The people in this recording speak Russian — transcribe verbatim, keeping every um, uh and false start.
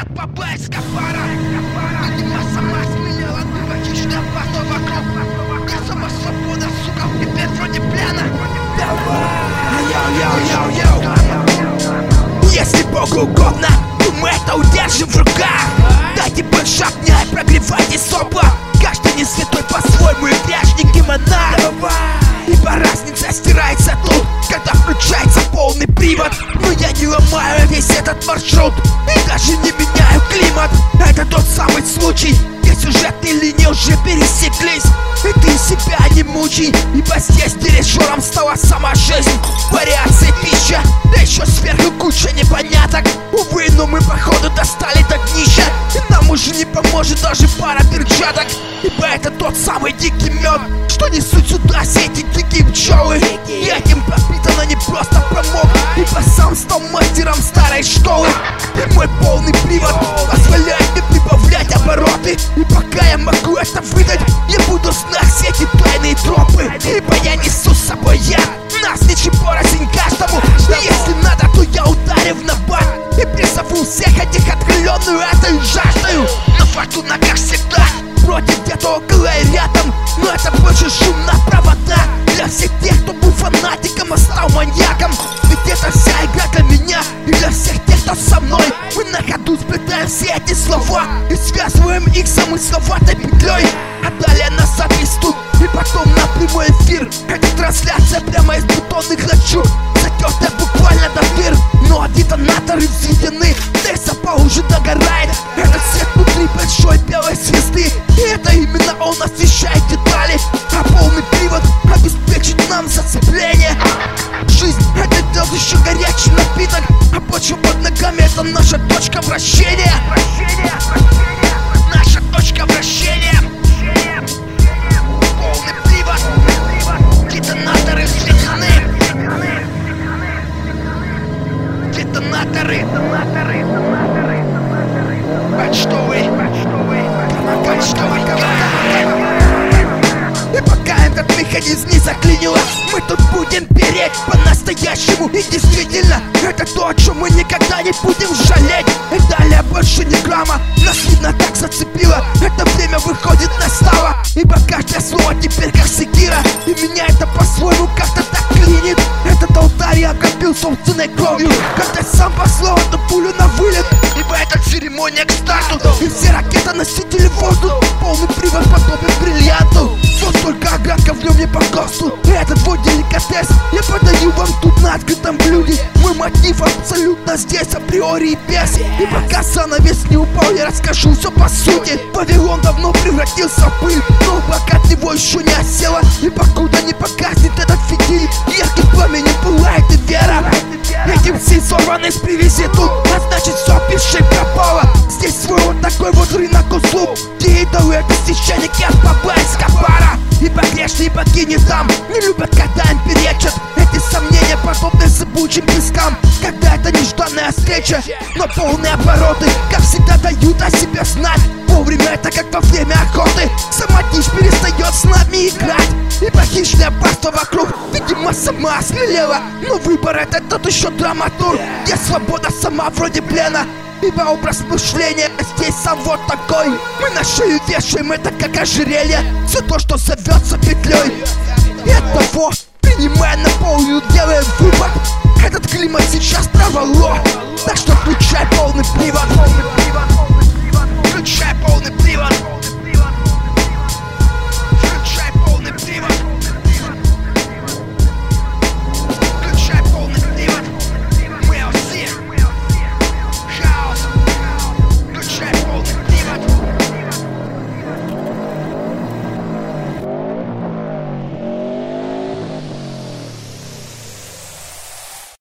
как бабайская пара. Видимо, сама смелела, дымочечная паста вокруг. Я сама свобода, сука, теперь вроде пьяна. Давай! Если Богу угодно, то мы это удержим в руках. Дайте больше огня и прогревайте сопла. Каждый не святой по-своему, и грешник, и монах. Ибо разница стирается тут, когда включается полный привод. Но я не ломаю весь этот маршрут и даже не меняю климат. Это тот самый случай, где сюжетные линии уже пересеклись. И ты себя не мучай, ибо здесь дирижером стала сама жизнь. Вариации пища, да еще сверху куча непоняток. Увы, но мы походу достали до днища, и нам уже не поможет даже пара перчаток. Ибо это тот самый дикий мед, что несут сюда все эти дикие пчелы. И этим пропитано не просто промок, ибо сам стал мастером старой школы. И мой полный привод позволяет мне прибавлять обороты. И пока я могу это выдать, я буду знать все эти тайные тропы. Ибо я несу с собой я, нас ничего порознь каждому. И если надо, то я ударю в набат и призову всех этих откровенную этой жаждою. Но фортуна, как всегда, против где-то около и рядом. Но это больше шум на провода для всех тех, кто был фанатиком, а стал маньяком. Ведь это вся игра для меня и для всех тех, кто со мной. Мы на ходу сплетаем все эти слова и связываем их замысловатой петлей. А далее нас отвестут и потом на прямой эфир. Это трансляция прямо из бетонных лачуг, затертая буквально до дыр. Но детонаторы взведены, да и запал уже догорает. Это свет внутри большой белой звезды, и это именно он освещает детали. А полный привод обеспечит нам зацепление. Жизнь — это дело еще горячий напиток, а почва под ногами — это наша точка вращения. Наша точка вращения. Полный привод. Детонаторы взведены. Детонаторы. Почтовый. Почтовый канал. И пока этот механизм не заклинило, мы тут будем переть по-настоящему. И действительно, это то, о чем мы никогда не будем жалеть. И далее больше ни грамма, нас видно так зацепило. Это время выходит настало, ибо каждое слово теперь как секира. И меня это по-своему как-то так клинит. Этот алтарь я окропил собственной кровью, когда сам послал эту пулю на вылет. Ибо это церемония к старту, и все ракеты-носители воздух. Полный привод подобен бриллианту, вот только огранка в нем не по ГОСТу. И этот вот деликатес я подаю вам тут на открытом блюде. Мой мотив абсолютно здесь априори и без. И пока занавес не упал, я расскажу все по сути. Вавилон давно превратился в пыль, но облака от него еще не осело. И покуда не погаснет этот фитиль, ярким пламенем пылает и вера. Этим все сорваны с привязи тут, а значит все пиши пропало. Здесь свой вот такой вот рынок услуг, где идолы — это священники от бабайская пара. Ибо грешные богини там не любят, когда им перечат. Эти сомнения подобны зыбучим пескам, когда это нежданная встреча. Но полные обороты, как всегда, дают о себе знать. Вовремя это как во время охоты, сама дичь перестает с нами играть. Ибо хищная паства вокруг, видимо, сама осмелела. Но выбор — это тот еще драматург, где свобода сама вроде плена. Ибо образ мышления здесь сам вот такой. Мы на шею вешаем это как ожерелье, все то, что зовется петлей. И от того, принимая на полную, делаем выбор. Этот климат сейчас провало, так что включай полный привод.